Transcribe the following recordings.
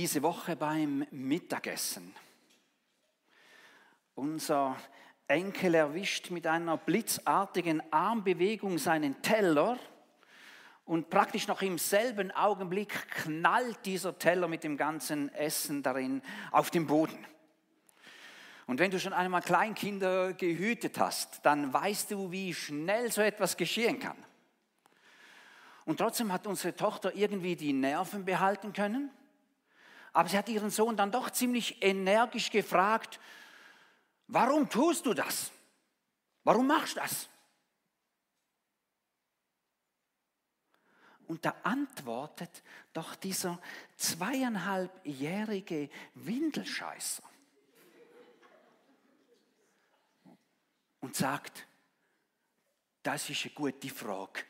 diese Woche beim Mittagessen. Unser Enkel erwischt mit einer blitzartigen Armbewegung seinen Teller und praktisch noch im selben Augenblick knallt dieser Teller mit dem ganzen Essen darin auf den Boden. Und wenn du schon einmal Kleinkinder gehütet hast, dann weißt du, wie schnell so etwas geschehen kann. Und trotzdem hat unsere Tochter irgendwie die Nerven behalten können. Aber sie hat ihren Sohn dann doch ziemlich energisch gefragt, warum tust du das? Warum machst du das? Und da antwortet doch dieser 2,5-jährige Windelscheißer und sagt, das ist eine gute Frage.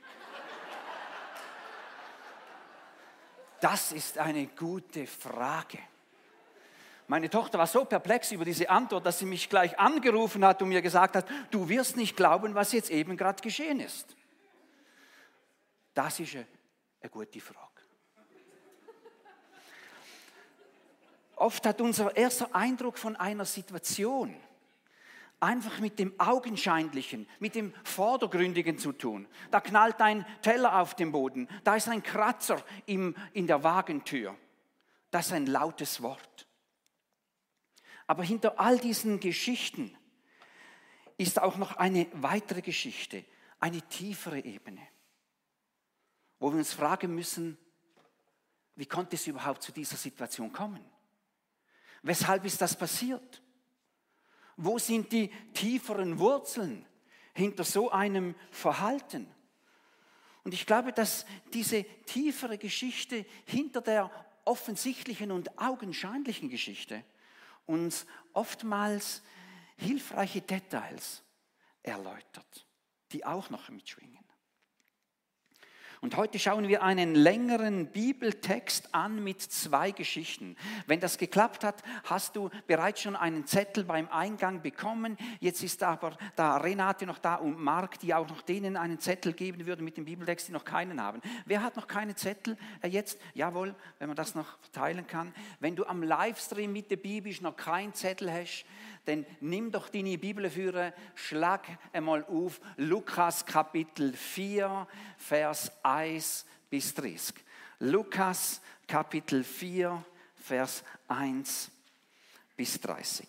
Das ist eine gute Frage. Meine Tochter war so perplex über diese Antwort, dass sie mich gleich angerufen hat und mir gesagt hat, du wirst nicht glauben, was jetzt eben gerade geschehen ist. Das ist eine gute Frage. Oft hat unser erster Eindruck von einer Situation einfach mit dem Augenscheinlichen, mit dem Vordergründigen zu tun. Da knallt ein Teller auf den Boden, da ist ein Kratzer in der Wagentür, das ist ein lautes Wort. Aber hinter all diesen Geschichten ist auch noch eine weitere Geschichte, eine tiefere Ebene, wo wir uns fragen müssen, wie konnte es überhaupt zu dieser Situation kommen? Weshalb ist das passiert? Wo sind die tieferen Wurzeln hinter so einem Verhalten? Und ich glaube, dass diese tiefere Geschichte hinter der offensichtlichen und augenscheinlichen Geschichte uns oftmals hilfreiche Details erläutert, die auch noch mitschwingen. Und heute schauen wir einen längeren Bibeltext an mit 2 Geschichten. Wenn das geklappt hat, hast du bereits schon einen Zettel beim Eingang bekommen. Jetzt ist aber da Renate noch da und Marc, die auch noch denen einen Zettel geben würden mit dem Bibeltext, die noch keinen haben. Wer hat noch keine Zettel jetzt? Jawohl, wenn man das noch verteilen kann. Wenn du am Livestream mit der Bibel noch keinen Zettel hast, dann nimm doch deine Bibelführer, schlag einmal auf Lukas Kapitel 4, Vers 1 bis 30. Lukas Kapitel 4, Vers 1 bis 30.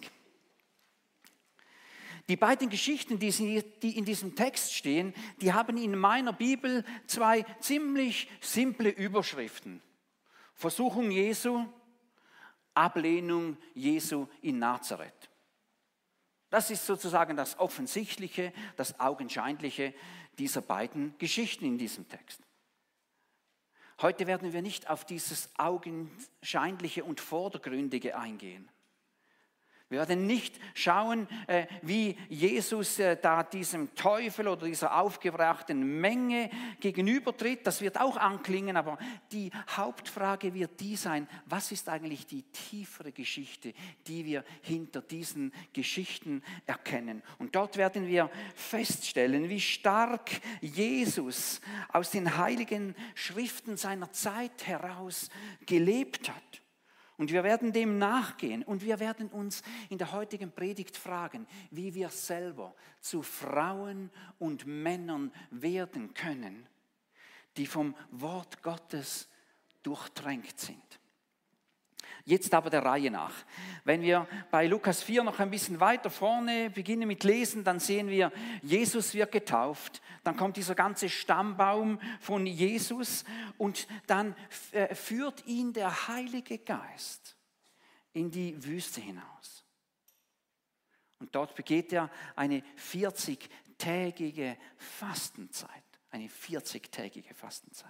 Die beiden Geschichten, die in diesem Text stehen, die haben in meiner Bibel 2 ziemlich simple Überschriften. Versuchung Jesu, Ablehnung Jesu in Nazareth. Das ist sozusagen das Offensichtliche, das Augenscheinliche dieser beiden Geschichten in diesem Text. Heute werden wir nicht auf dieses Augenscheinliche und Vordergründige eingehen. Wir werden nicht schauen, wie Jesus da diesem Teufel oder dieser aufgebrachten Menge gegenübertritt. Das wird auch anklingen, aber die Hauptfrage wird die sein, was ist eigentlich die tiefere Geschichte, die wir hinter diesen Geschichten erkennen. Und dort werden wir feststellen, wie stark Jesus aus den heiligen Schriften seiner Zeit heraus gelebt hat. Und wir werden dem nachgehen und wir werden uns in der heutigen Predigt fragen, wie wir selber zu Frauen und Männern werden können, die vom Wort Gottes durchtränkt sind. Jetzt aber der Reihe nach. Wenn wir bei Lukas 4 noch ein bisschen weiter vorne beginnen mit Lesen, dann sehen wir, Jesus wird getauft. Dann kommt dieser ganze Stammbaum von Jesus und dann führt ihn der Heilige Geist in die Wüste hinaus. Und dort begeht er eine 40-tägige Fastenzeit. Eine 40-tägige Fastenzeit.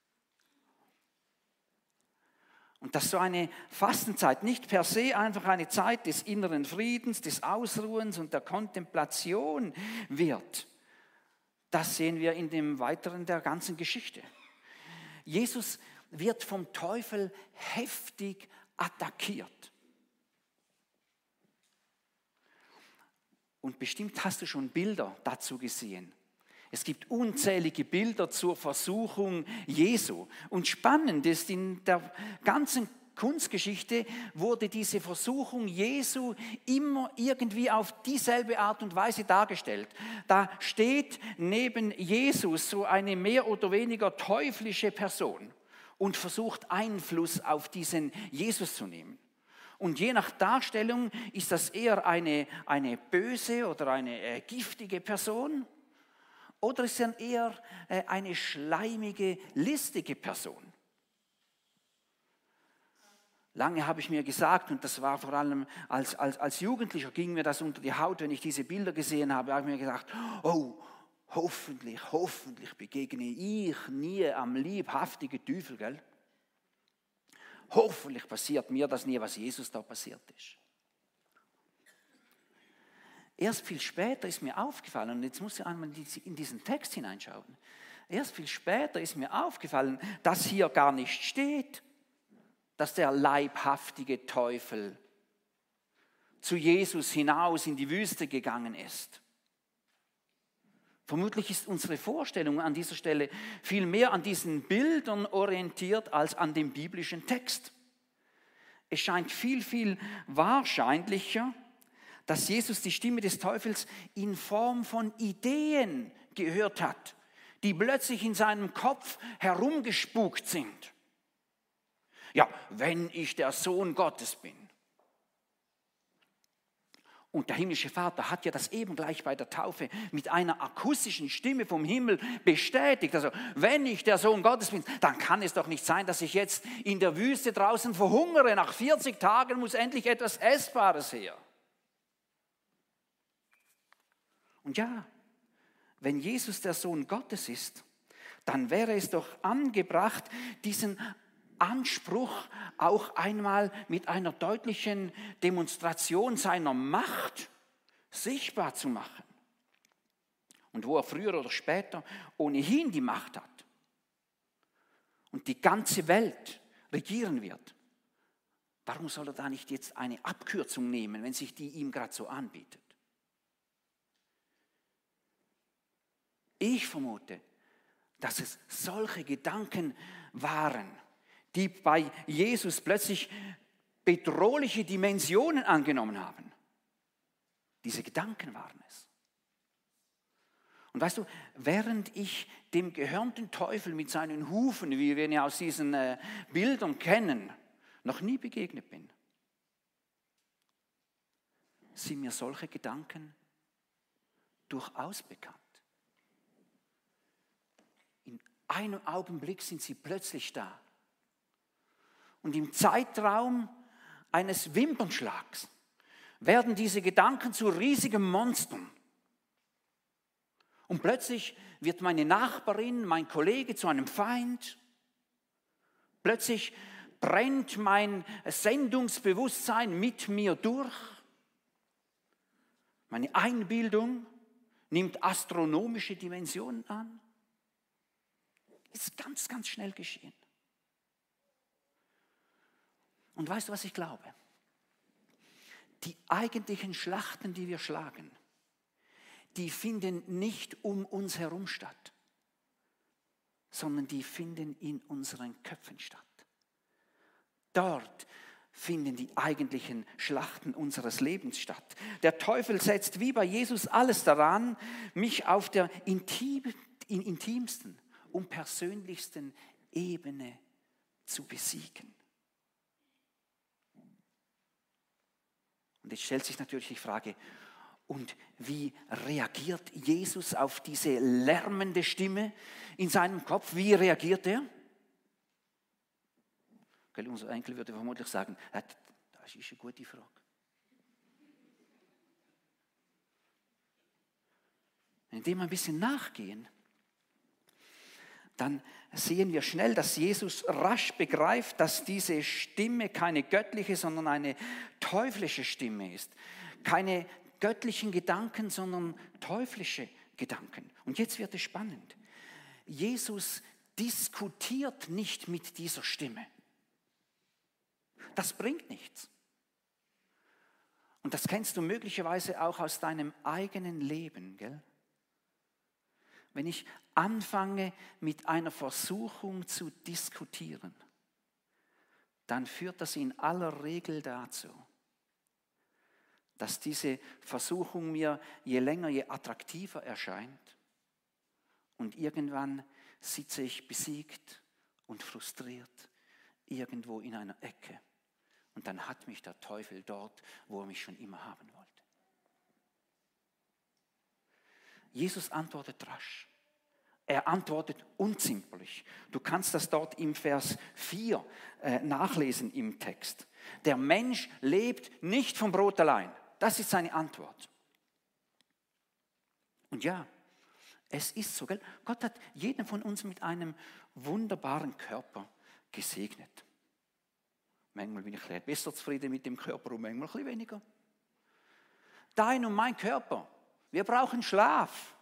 Und dass so eine Fastenzeit nicht per se einfach eine Zeit des inneren Friedens, des Ausruhens und der Kontemplation wird, das sehen wir in dem Weiteren der ganzen Geschichte. Jesus wird vom Teufel heftig attackiert. Und bestimmt hast du schon Bilder dazu gesehen. Es gibt unzählige Bilder zur Versuchung Jesu. Und spannend ist, in der ganzen Kunstgeschichte wurde diese Versuchung Jesu immer irgendwie auf dieselbe Art und Weise dargestellt. Da steht neben Jesus so eine mehr oder weniger teuflische Person und versucht Einfluss auf diesen Jesus zu nehmen. Und je nach Darstellung ist das eher eine böse oder eine giftige Person oder ist es eher eine schleimige, listige Person. Lange habe ich mir gesagt, und das war vor allem als Jugendlicher, ging mir das unter die Haut, wenn ich diese Bilder gesehen habe, habe ich mir gedacht, oh, hoffentlich begegne ich nie am leibhaftigen Teufel, gell? Hoffentlich passiert mir das nie, was Jesus da passiert ist. Erst viel später ist mir aufgefallen, und jetzt muss ich einmal in diesen Text hineinschauen, erst viel später ist mir aufgefallen, dass hier gar nicht steht, dass der leibhaftige Teufel zu Jesus hinaus in die Wüste gegangen ist. Vermutlich ist unsere Vorstellung an dieser Stelle viel mehr an diesen Bildern orientiert als an dem biblischen Text. Es scheint viel wahrscheinlicher, dass Jesus die Stimme des Teufels in Form von Ideen gehört hat, die plötzlich in seinem Kopf herumgespukt sind. Ja, wenn ich der Sohn Gottes bin. Und der himmlische Vater hat ja das eben gleich bei der Taufe mit einer akustischen Stimme vom Himmel bestätigt. Also wenn ich der Sohn Gottes bin, dann kann es doch nicht sein, dass ich jetzt in der Wüste draußen verhungere. Nach 40 Tagen muss endlich etwas Essbares her. Und ja, wenn Jesus der Sohn Gottes ist, dann wäre es doch angebracht, diesen Anspruch auch einmal mit einer deutlichen Demonstration seiner Macht sichtbar zu machen. Und wo er früher oder später ohnehin die Macht hat und die ganze Welt regieren wird, warum soll er da nicht jetzt eine Abkürzung nehmen, wenn sich die ihm gerade so anbietet? Ich vermute, dass es solche Gedanken waren, die bei Jesus plötzlich bedrohliche Dimensionen angenommen haben. Diese Gedanken waren es. Und weißt du, während ich dem gehörnten Teufel mit seinen Hufen, wie wir ihn ja aus diesen Bildern kennen, noch nie begegnet bin, sind mir solche Gedanken durchaus bekannt. In einem Augenblick sind sie plötzlich da. Und im Zeitraum eines Wimpernschlags werden diese Gedanken zu riesigen Monstern. Und plötzlich wird meine Nachbarin, mein Kollege zu einem Feind. Plötzlich brennt mein Sendungsbewusstsein mit mir durch. Meine Einbildung nimmt astronomische Dimensionen an. Ist ganz schnell geschehen. Und weißt du, was ich glaube? Die eigentlichen Schlachten, die wir schlagen, die finden nicht um uns herum statt, sondern die finden in unseren Köpfen statt. Dort finden die eigentlichen Schlachten unseres Lebens statt. Der Teufel setzt wie bei Jesus alles daran, mich auf der intimsten und persönlichsten Ebene zu besiegen. Und jetzt stellt sich natürlich die Frage, und wie reagiert Jesus auf diese lärmende Stimme in seinem Kopf? Wie reagiert er? Unser Enkel würde vermutlich sagen, das ist eine gute Frage. Wenn wir dem ein bisschen nachgehen, dann sehen wir schnell, dass Jesus rasch begreift, dass diese Stimme keine göttliche, sondern eine teuflische Stimme ist. Keine göttlichen Gedanken, sondern teuflische Gedanken. Und jetzt wird es spannend. Jesus diskutiert nicht mit dieser Stimme. Das bringt nichts. Und das kennst du möglicherweise auch aus deinem eigenen Leben, gell? Wenn ich anfange, mit einer Versuchung zu diskutieren, dann führt das in aller Regel dazu, dass diese Versuchung mir je länger, je attraktiver erscheint und irgendwann sitze ich besiegt und frustriert irgendwo in einer Ecke und dann hat mich der Teufel dort, wo er mich schon immer haben wollte. Jesus antwortet rasch. Er antwortet unzimperlich. Du kannst das dort im Vers 4 nachlesen im Text. Der Mensch lebt nicht vom Brot allein. Das ist seine Antwort. Und ja, es ist so, gell? Gott hat jeden von uns mit einem wunderbaren Körper gesegnet. Manchmal bin ich besser zufrieden mit dem Körper und manchmal ein bisschen weniger. Dein und mein Körper, wir brauchen Schlaf.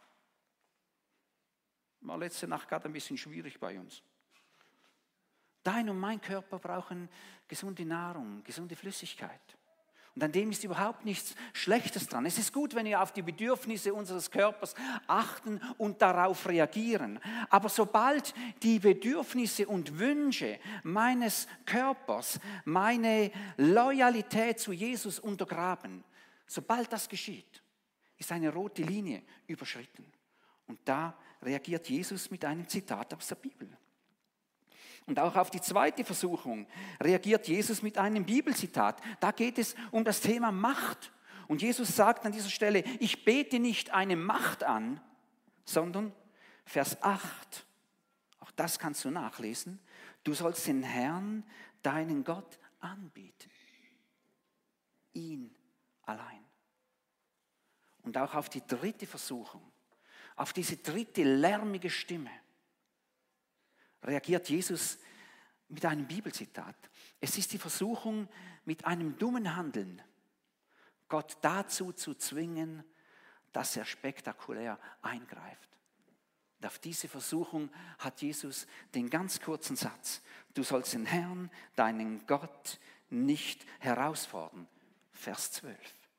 War letzte Nacht gerade ein bisschen schwierig bei uns. Dein und mein Körper brauchen gesunde Nahrung, gesunde Flüssigkeit. Und an dem ist überhaupt nichts Schlechtes dran. Es ist gut, wenn wir auf die Bedürfnisse unseres Körpers achten und darauf reagieren. Aber sobald die Bedürfnisse und Wünsche meines Körpers meine Loyalität zu Jesus untergraben, sobald das geschieht, ist eine rote Linie überschritten. Und da reagiert Jesus mit einem Zitat aus der Bibel. Und auch auf die zweite Versuchung reagiert Jesus mit einem Bibelzitat. Da geht es um das Thema Macht. Und Jesus sagt an dieser Stelle, ich bete nicht eine Macht an, sondern Vers 8, auch das kannst du nachlesen, du sollst den Herrn, deinen Gott, anbeten. Ihn allein. Und auch auf die dritte Versuchung, auf diese dritte lärmige Stimme, reagiert Jesus mit einem Bibelzitat. Es ist die Versuchung, mit einem dummen Handeln Gott dazu zu zwingen, dass er spektakulär eingreift. Und auf diese Versuchung hat Jesus den ganz kurzen Satz, du sollst den Herrn, deinen Gott, nicht herausfordern. Vers 12.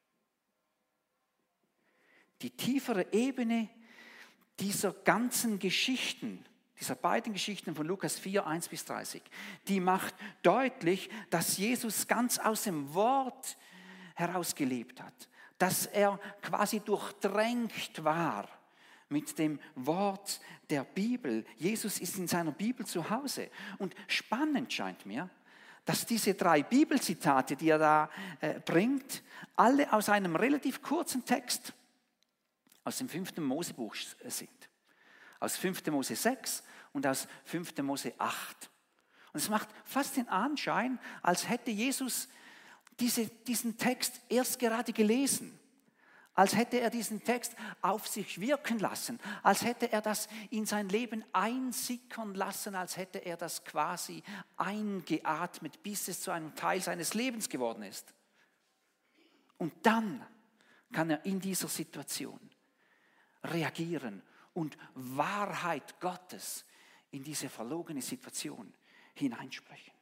Die tiefere Ebene dieser ganzen Geschichten, dieser beiden Geschichten von Lukas 4, 1-30, die macht deutlich, dass Jesus ganz aus dem Wort heraus gelebt hat, dass er quasi durchdrängt war mit dem Wort der Bibel. Jesus ist in seiner Bibel zu Hause. Und spannend scheint mir, dass diese 3 Bibelzitate, die er da bringt, alle aus einem relativ kurzen Text aus dem 5. Mosebuch sind. Aus 5. Mose 6 und aus 5. Mose 8. Und es macht fast den Anschein, als hätte Jesus diesen Text erst gerade gelesen. Als hätte er diesen Text auf sich wirken lassen. Als hätte er das in sein Leben einsickern lassen. Als hätte er das quasi eingeatmet, bis es zu einem Teil seines Lebens geworden ist. Und dann kann er in dieser Situation reagieren und Wahrheit Gottes in diese verlogene Situation hineinsprechen.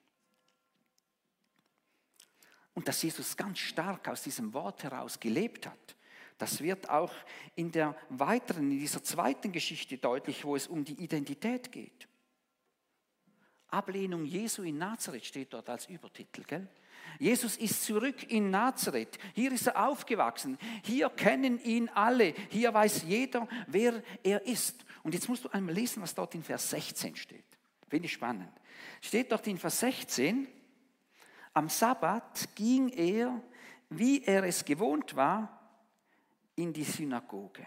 Und dass Jesus ganz stark aus diesem Wort heraus gelebt hat, das wird auch in dieser zweiten Geschichte deutlich, wo es um die Identität geht. Ablehnung Jesu in Nazareth steht dort als Übertitel, gell? Jesus ist zurück in Nazareth. Hier ist er aufgewachsen. Hier kennen ihn alle. Hier weiß jeder, wer er ist. Und jetzt musst du einmal lesen, was dort in Vers 16 steht. Finde ich spannend. Steht dort in Vers 16, am Sabbat ging er, wie er es gewohnt war, in die Synagoge.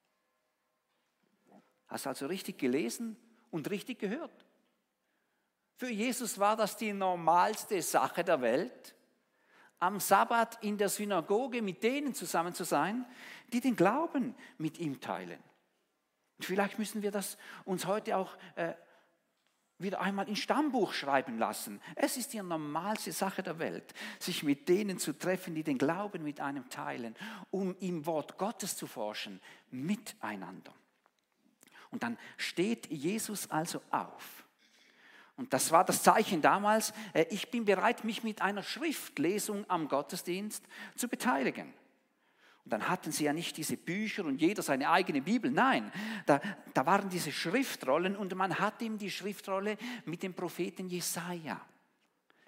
Hast also richtig gelesen und richtig gehört. Für Jesus war das die normalste Sache der Welt, am Sabbat in der Synagoge mit denen zusammen zu sein, die den Glauben mit ihm teilen. Und vielleicht müssen wir das uns heute auch wieder einmal ins Stammbuch schreiben lassen. Es ist die normalste Sache der Welt, sich mit denen zu treffen, die den Glauben mit einem teilen, um im Wort Gottes zu forschen, miteinander. Und dann steht Jesus also auf. Und das war das Zeichen damals, ich bin bereit, mich mit einer Schriftlesung am Gottesdienst zu beteiligen. Und dann hatten sie ja nicht diese Bücher und jeder seine eigene Bibel. Nein, da waren diese Schriftrollen und man hat ihm die Schriftrolle mit dem Propheten Jesaja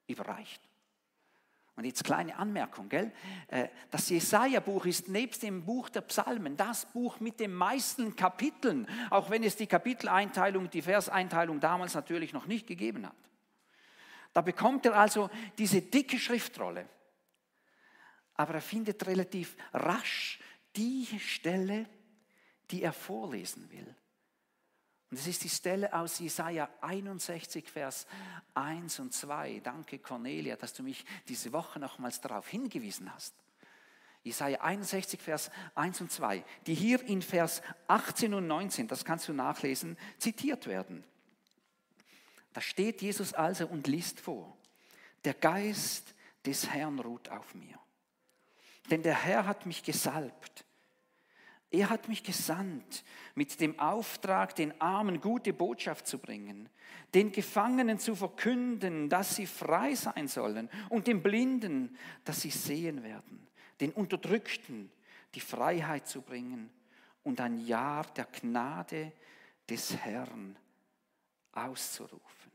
überreicht. Und jetzt kleine Anmerkung, gell? Das Jesaja-Buch ist nebst dem Buch der Psalmen das Buch mit den meisten Kapiteln, auch wenn es die Kapiteleinteilung, die Verseinteilung damals natürlich noch nicht gegeben hat. Da bekommt er also diese dicke Schriftrolle. Aber er findet relativ rasch die Stelle, die er vorlesen will. Und es ist die Stelle aus Jesaja 61, Vers 1 und 2. Danke, Cornelia, dass du mich diese Woche nochmals darauf hingewiesen hast. Jesaja 61, Vers 1 und 2, die hier in Vers 18 und 19, das kannst du nachlesen, zitiert werden. Da steht Jesus also und liest vor: Der Geist des Herrn ruht auf mir, denn der Herr hat mich gesalbt. Er hat mich gesandt mit dem Auftrag, den Armen gute Botschaft zu bringen, den Gefangenen zu verkünden, dass sie frei sein sollen, und den Blinden, dass sie sehen werden, den Unterdrückten die Freiheit zu bringen und ein Jahr der Gnade des Herrn auszurufen.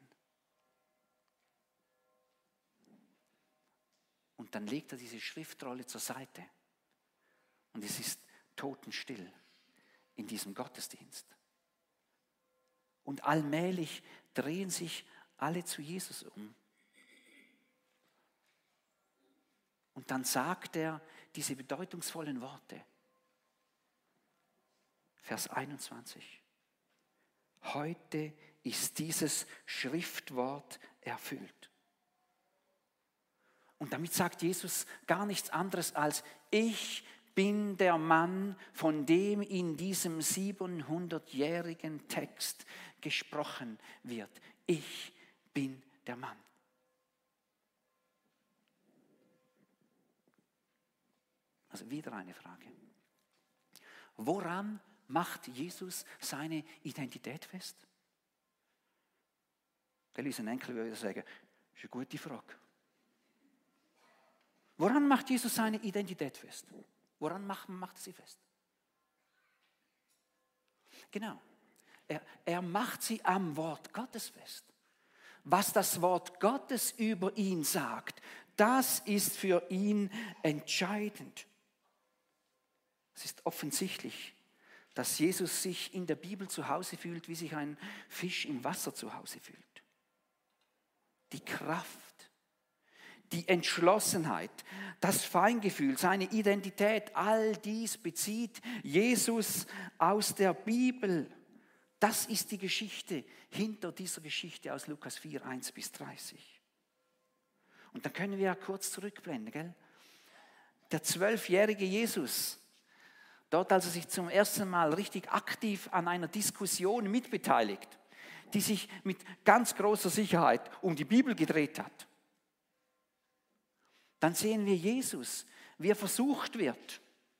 Und dann legt er diese Schriftrolle zur Seite und es ist totenstill in diesem Gottesdienst. Und allmählich drehen sich alle zu Jesus um. Und dann sagt er diese bedeutungsvollen Worte. Vers 21. Heute ist dieses Schriftwort erfüllt. Und damit sagt Jesus gar nichts anderes als: Ich bin der Mann, von dem in diesem 700-jährigen Text gesprochen wird. Ich bin der Mann. Also wieder eine Frage. Woran macht Jesus seine Identität fest? Unser Enkel würde sagen, das ist eine gute Frage. Woran macht Jesus seine Identität fest? Woran macht er sie fest? Genau, er macht sie am Wort Gottes fest. Was das Wort Gottes über ihn sagt, das ist für ihn entscheidend. Es ist offensichtlich, dass Jesus sich in der Bibel zu Hause fühlt, wie sich ein Fisch im Wasser zu Hause fühlt. Die Kraft, die Entschlossenheit, das Feingefühl, seine Identität, all dies bezieht Jesus aus der Bibel. Das ist die Geschichte hinter dieser Geschichte aus Lukas 4, 1 bis 30. Und dann können wir ja kurz zurückblenden, gell? Der 12-jährige Jesus, dort als er sich zum ersten Mal richtig aktiv an einer Diskussion mitbeteiligt, die sich mit ganz großer Sicherheit um die Bibel gedreht hat. Dann sehen wir Jesus, wie er versucht wird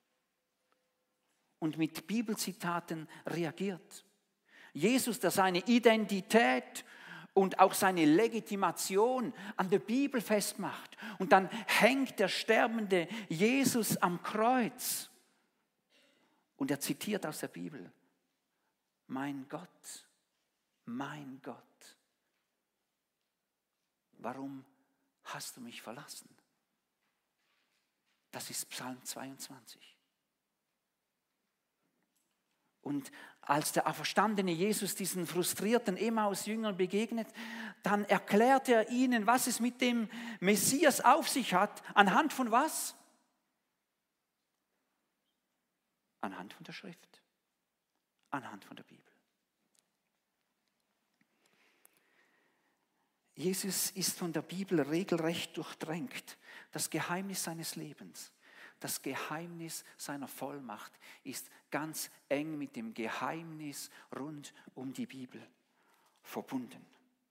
und mit Bibelzitaten reagiert. Jesus, der seine Identität und auch seine Legitimation an der Bibel festmacht. Und dann hängt der sterbende Jesus am Kreuz. Und er zitiert aus der Bibel: Mein Gott, warum hast du mich verlassen? Das ist Psalm 22. Und als der auferstandene Jesus diesen frustrierten Emmaus-Jüngern begegnet, dann erklärt er ihnen, was es mit dem Messias auf sich hat. Anhand von was? Anhand von der Schrift. Anhand von der Bibel. Jesus ist von der Bibel regelrecht durchdrängt. Das Geheimnis seines Lebens, das Geheimnis seiner Vollmacht ist ganz eng mit dem Geheimnis rund um die Bibel verbunden.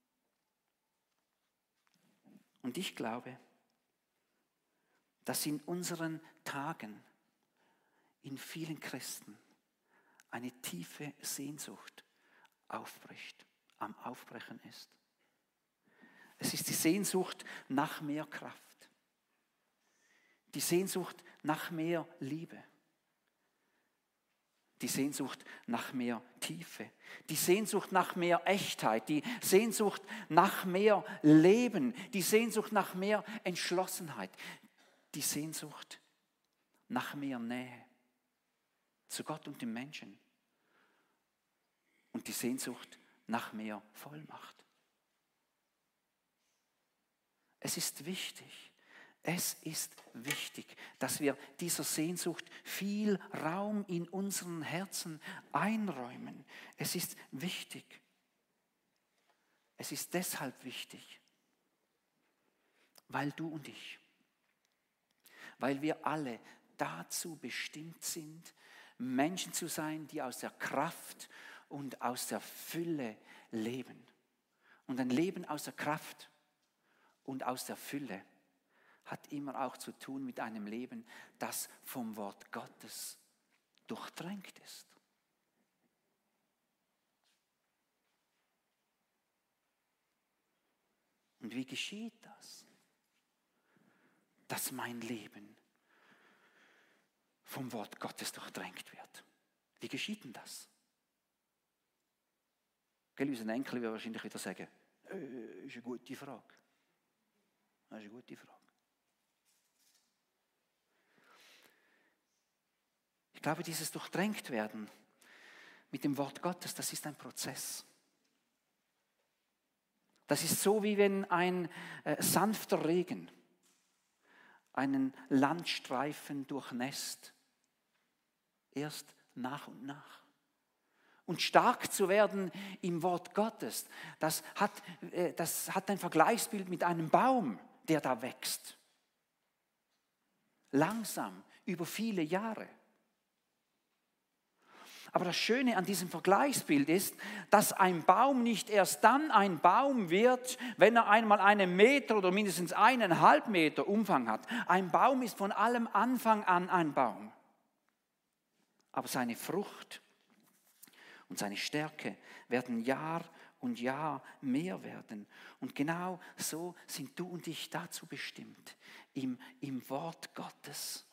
Und ich glaube, dass in unseren Tagen in vielen Christen eine tiefe Sehnsucht aufbricht, am Aufbrechen ist. Es ist die Sehnsucht nach mehr Kraft. Die Sehnsucht nach mehr Liebe. Die Sehnsucht nach mehr Tiefe, die Sehnsucht nach mehr Echtheit, die Sehnsucht nach mehr Leben, die Sehnsucht nach mehr Entschlossenheit, die Sehnsucht nach mehr Nähe zu Gott und dem Menschen und die Sehnsucht nach mehr Vollmacht. Es ist wichtig, dass wir dieser Sehnsucht viel Raum in unseren Herzen einräumen. Es ist wichtig. Es ist deshalb wichtig, weil du und ich, weil wir alle dazu bestimmt sind, Menschen zu sein, die aus der Kraft und aus der Fülle leben. Und ein Leben aus der Kraft und aus der Fülle hat immer auch zu tun mit einem Leben, das vom Wort Gottes durchtränkt ist. Und wie geschieht das? Dass mein Leben vom Wort Gottes durchdrängt wird. Wie geschieht denn das? Unser Enkel wird wahrscheinlich wieder sagen, ist eine gute Frage. Das ist eine gute Frage. Ich glaube, dieses Durchdrängt-Werden mit dem Wort Gottes, das ist ein Prozess. Das ist so, wie wenn ein sanfter Regen einen Landstreifen durchnässt. Erst nach und nach. Und stark zu werden im Wort Gottes, das hat ein Vergleichsbild mit einem Baum, der da wächst. Langsam, über viele Jahre. Aber das Schöne an diesem Vergleichsbild ist, dass ein Baum nicht erst dann ein Baum wird, wenn er einmal 1 Meter oder mindestens 1,5 Meter Umfang hat. Ein Baum ist von allem Anfang an ein Baum. Aber seine Frucht und seine Stärke werden Jahr und Jahr mehr werden. Und genau so sind du und ich dazu bestimmt, im Wort Gottes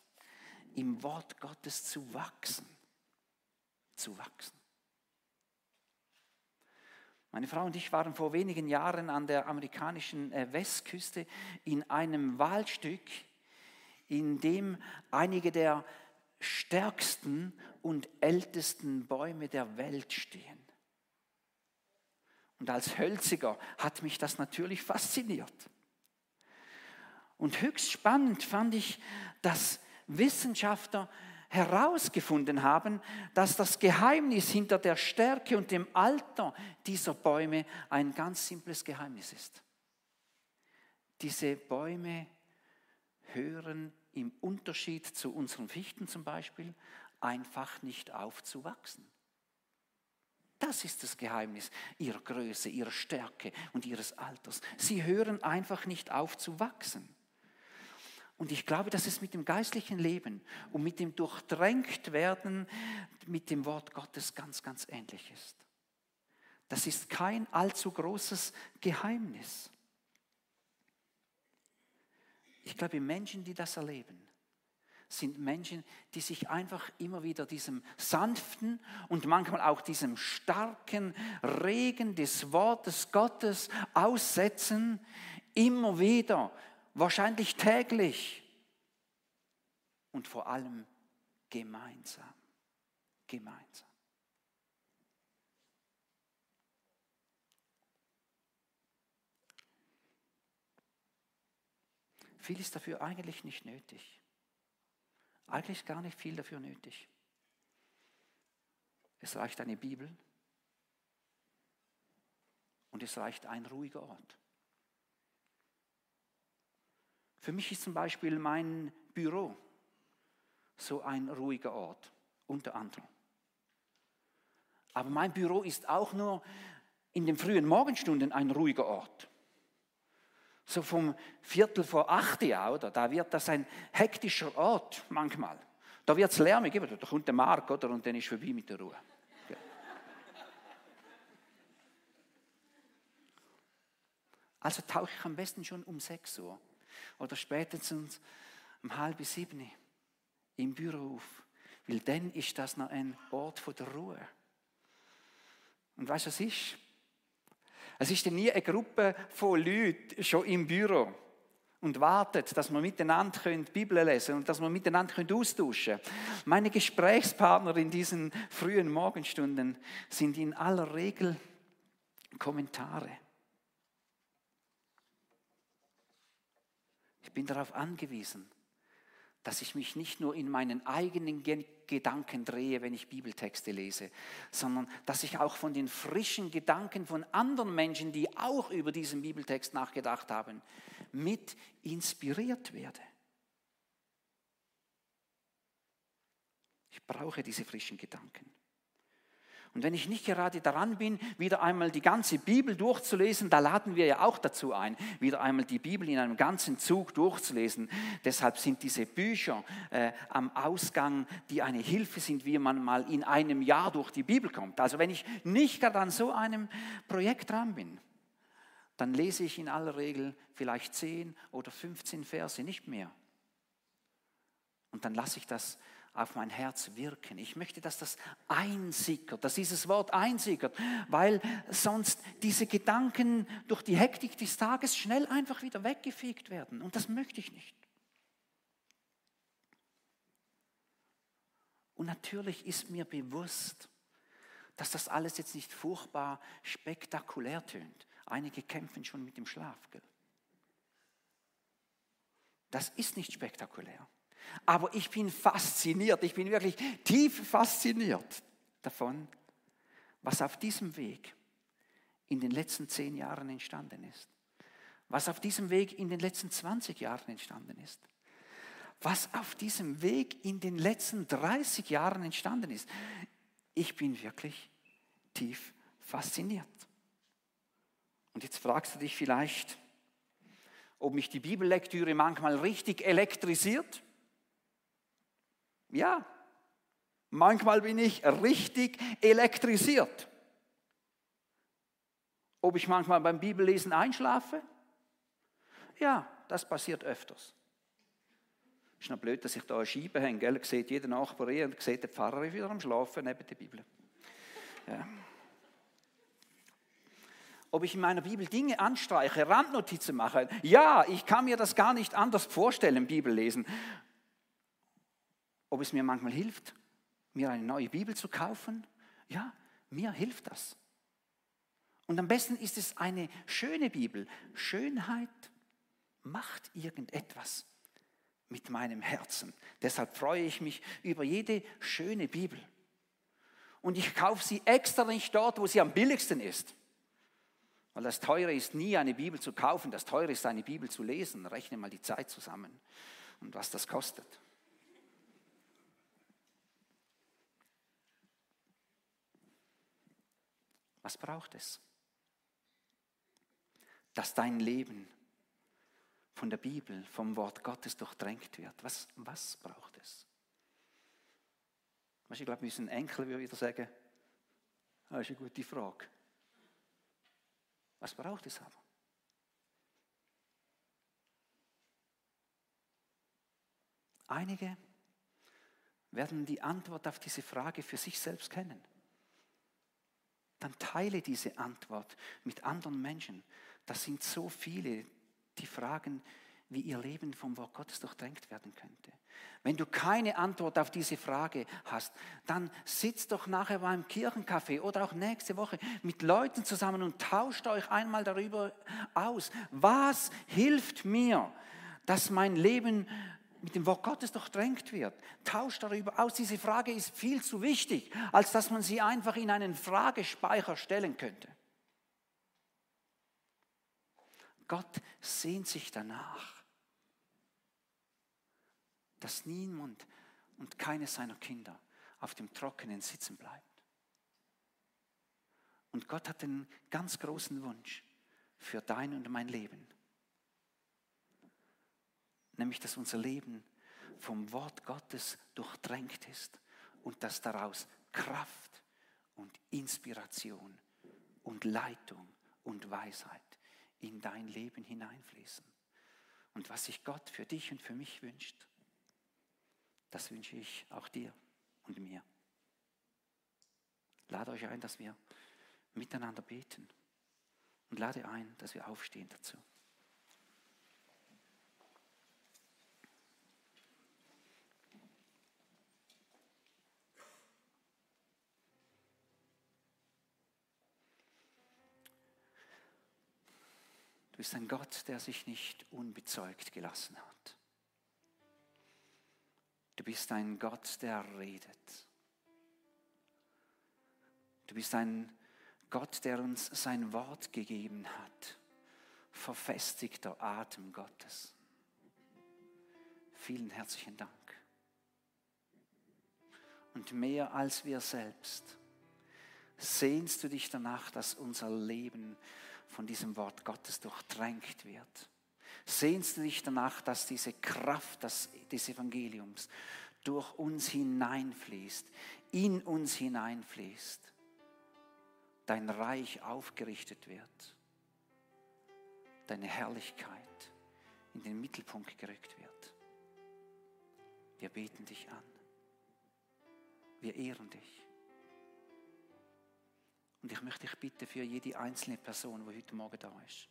zu wachsen. Meine Frau und ich waren vor wenigen Jahren an der amerikanischen Westküste in einem Waldstück, in dem einige der stärksten und ältesten Bäume der Welt stehen. Und als Hölziger hat mich das natürlich fasziniert. Und höchst spannend fand ich, dass Wissenschaftler herausgefunden haben, dass das Geheimnis hinter der Stärke und dem Alter dieser Bäume ein ganz simples Geheimnis ist. Diese Bäume hören im Unterschied zu unseren Fichten zum Beispiel einfach nicht auf zu wachsen. Das ist das Geheimnis ihrer Größe, ihrer Stärke und ihres Alters. Sie hören einfach nicht auf zu wachsen. Und ich glaube, dass es mit dem geistlichen Leben und mit dem Durchdrängt-Werden mit dem Wort Gottes ganz, ganz ähnlich ist. Das ist kein allzu großes Geheimnis. Ich glaube, Menschen, die das erleben, sind Menschen, die sich einfach immer wieder diesem sanften und manchmal auch diesem starken Regen des Wortes Gottes aussetzen, immer wieder, wahrscheinlich täglich und vor allem gemeinsam. Viel ist dafür eigentlich nicht nötig. Eigentlich gar nicht viel dafür nötig. Es reicht eine Bibel und es reicht ein ruhiger Ort. Für mich ist zum Beispiel mein Büro so ein ruhiger Ort, unter anderem. Aber mein Büro ist auch nur in den frühen Morgenstunden ein ruhiger Ort. So vom 7:45, oder? Da wird das ein hektischer Ort manchmal. Da wird es lärmig, da kommt der Markt, oder? Und dann ist vorbei mit der Ruhe. Ja. Also tauche ich am besten schon um 6 Uhr oder spätestens um 6:30 im Büro auf, weil dann ist das noch ein Ort von der Ruhe. Und weißt du, was es ist? Es ist denn nie eine Gruppe von Leuten schon im Büro und wartet, dass wir miteinander die Bibel lesen können und dass wir miteinander austauschen können. Meine Gesprächspartner in diesen frühen Morgenstunden sind in aller Regel Kommentare. Ich bin darauf angewiesen, dass ich mich nicht nur in meinen eigenen Gedanken drehe, wenn ich Bibeltexte lese, sondern dass ich auch von den frischen Gedanken von anderen Menschen, die auch über diesen Bibeltext nachgedacht haben, mit inspiriert werde. Ich brauche diese frischen Gedanken. Und wenn ich nicht gerade daran bin, wieder einmal die ganze Bibel durchzulesen, da laden wir ja auch dazu ein, wieder einmal die Bibel in einem ganzen Zug durchzulesen. Deshalb sind diese Bücher am Ausgang, die eine Hilfe sind, wie man mal in einem Jahr durch die Bibel kommt. Also wenn ich nicht gerade an so einem Projekt dran bin, dann lese ich in aller Regel vielleicht 10 oder 15 Verse, nicht mehr. Und dann lasse ich das auf mein Herz wirken. Ich möchte, dass das einsickert, dass dieses Wort einsickert, weil sonst diese Gedanken durch die Hektik des Tages schnell einfach wieder weggefegt werden. Und das möchte ich nicht. Und natürlich ist mir bewusst, dass das alles jetzt nicht furchtbar spektakulär tönt. Einige kämpfen schon mit dem Schlaf. Gell? Das ist nicht spektakulär. Aber ich bin fasziniert, ich bin wirklich tief fasziniert davon, was auf diesem Weg in den letzten 10 Jahren entstanden ist. Was auf diesem Weg in den letzten 20 Jahren entstanden ist. Was auf diesem Weg in den letzten 30 Jahren entstanden ist. Ich bin wirklich tief fasziniert. Und jetzt fragst du dich vielleicht, ob mich die Bibellektüre manchmal richtig elektrisiert. Ja, manchmal bin ich richtig elektrisiert. Ob ich manchmal beim Bibellesen einschlafe? Ja, das passiert öfters. Ist noch blöd, dass ich da eine Scheibe hänge, gell? Sieht jeder Nachbar und sieht der Pfarrer wieder am Schlafen neben der Bibel. Ja. Ob ich in meiner Bibel Dinge anstreiche, Randnotizen mache? Ja, ich kann mir das gar nicht anders vorstellen, Bibel lesen. Ob es mir manchmal hilft, mir eine neue Bibel zu kaufen? Ja, mir hilft das. Und am besten ist es eine schöne Bibel. Schönheit macht irgendetwas mit meinem Herzen. Deshalb freue ich mich über jede schöne Bibel. Und ich kaufe sie extra nicht dort, wo sie am billigsten ist. Weil das Teure ist nie, eine Bibel zu kaufen. Das Teure ist, eine Bibel zu lesen. Rechne mal die Zeit zusammen und was das kostet. Was braucht es? Dass dein Leben von der Bibel, vom Wort Gottes durchdrängt wird. Was braucht es? Ich glaube, unseren Enkel würde wieder sagen, das ist eine gute Frage. Was braucht es aber? Einige werden die Antwort auf diese Frage für sich selbst kennen. Dann teile diese Antwort mit anderen Menschen. Das sind so viele, die fragen, wie ihr Leben vom Wort Gottes durchdrängt werden könnte. Wenn du keine Antwort auf diese Frage hast, dann sitzt doch nachher beim Kirchencafé oder auch nächste Woche mit Leuten zusammen und tauscht euch einmal darüber aus. Was hilft mir, dass mein Leben mit dem Wort Gottes durchdrängt wird? Tauscht darüber aus. Diese Frage ist viel zu wichtig, als dass man sie einfach in einen Fragespeicher stellen könnte. Gott sehnt sich danach, dass niemand und keines seiner Kinder auf dem Trockenen sitzen bleibt. Und Gott hat einen ganz großen Wunsch für dein und mein Leben. Nämlich, dass unser Leben vom Wort Gottes durchdrängt ist und dass daraus Kraft und Inspiration und Leitung und Weisheit in dein Leben hineinfließen. Und was sich Gott für dich und für mich wünscht, das wünsche ich auch dir und mir. Lade euch ein, dass wir miteinander beten und lade ein, dass wir aufstehen dazu. Du bist ein Gott, der sich nicht unbezeugt gelassen hat. Du bist ein Gott, der redet. Du bist ein Gott, der uns sein Wort gegeben hat. Verfestigter Atem Gottes. Vielen herzlichen Dank. Und mehr als wir selbst sehnst du dich danach, dass unser Leben von diesem Wort Gottes durchtränkt wird. Sehnst du dich danach, dass diese Kraft des Evangeliums durch uns hineinfließt, in uns hineinfließt, dein Reich aufgerichtet wird, deine Herrlichkeit in den Mittelpunkt gerückt wird. Wir beten dich an. Wir ehren dich. Und ich möchte dich bitten für jede einzelne Person, die heute Morgen da ist,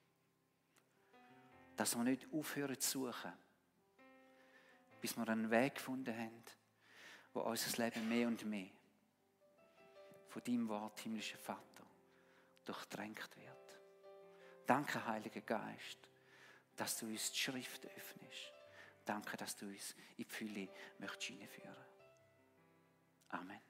dass wir nicht aufhören zu suchen, bis wir einen Weg gefunden haben, wo unser Leben mehr und mehr von deinem Wort, himmlischer Vater, durchdrängt wird. Danke, Heiliger Geist, dass du uns die Schrift öffnest. Danke, dass du uns in die Fülle möchtest hineinführen. Amen.